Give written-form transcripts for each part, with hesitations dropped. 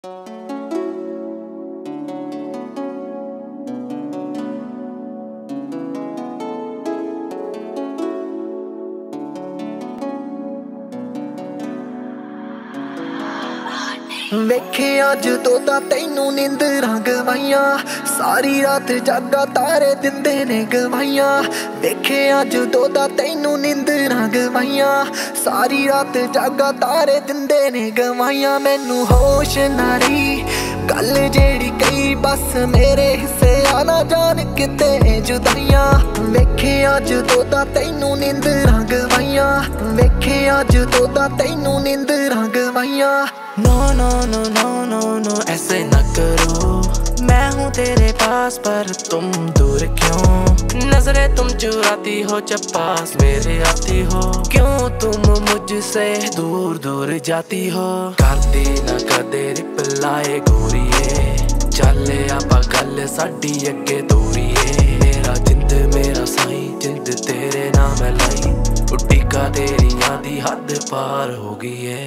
वेखे अज तो तैनू नींदरां गवाइयां, सारी रात जागा तारे दिंदे ने गवाइयां। वेखे अज तो तैनू नींदरां गवाइयां, सारी रात जागा तारे दिंदे ने गवाइयां। मैनू होश ना रही गल जेड़ी कई, बस मेरे हिस्से आना जान किते जुदाइयां। वेखे अज तो तैनू नींदरां गवाइयां, वेखे अज तो तैनू नींदरां गवाइयां। No no no no no no ऐसे न करो, मैं हूँ तेरे पास पर तुम दूर क्यों? नजरें तुम चुराती हो जब पास मेरे आती हो, क्यों तुम मुझसे दूर दूर जाती हो? करती ना कदे रिप्लाई गोरीए, चले आपा गल साडी अगे दूरीए। मेरा जिंद मेरा साई जिंद तेरे नाम लाई, उड्डी का तेरियां दी हद पार हो गई है।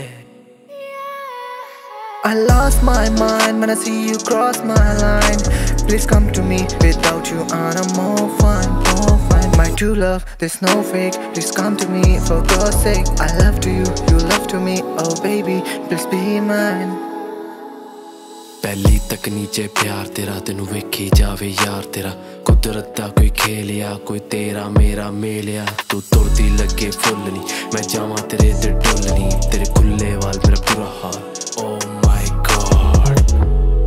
I lost my mind when I see you cross my line. Please come to me, without you I'm more fun, more fun. My true love, there's no fake. Please come to me for God's sake. I love to you, you love to me. Oh baby, please be mine. पहली तक नीचे प्यार तेरा, तेनू वेखी जावे यार तेरा। कुदरत दा कोई खेलिया, कोई तेरा मेरा मेलिया। तू तुरदी लगे फुल्लनी, मैं जावां तेरे ते डुल्लनी। तेरे खुले वाल मेरा बुरा हाल, oh my god।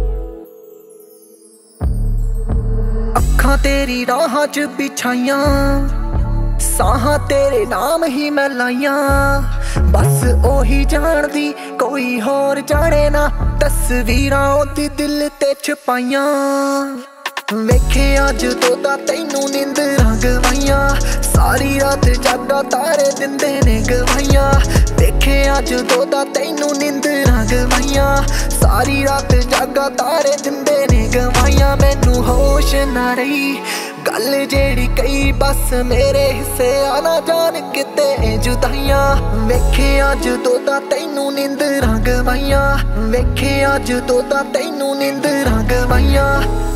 अखां तेरी राहां च बिछाइयां, साहां तेरे नाम ही मैं लाइयां। बस ओही जानदी कोई होर जाने ना, तस्वीरां ओदी दिल ते छपाइयां। वेखे अज तो तैनू नींदरां गवाइयां, सारी रात जागा तारे दिंदे ने गवाइयां। वेखे अज तो तैनू नींदरां गवाइयां, सारी रात जागा तारे दिंदे ने गवाइयां। मैनू होश ना रही गल जेड़ी कई, बस मेरे हिस्से आना जान किते जुदाइयां। वेखे अज तो तैनू नींदरां गवाइयां, वेखे अज तो तैनू नींदरां गवाइयां।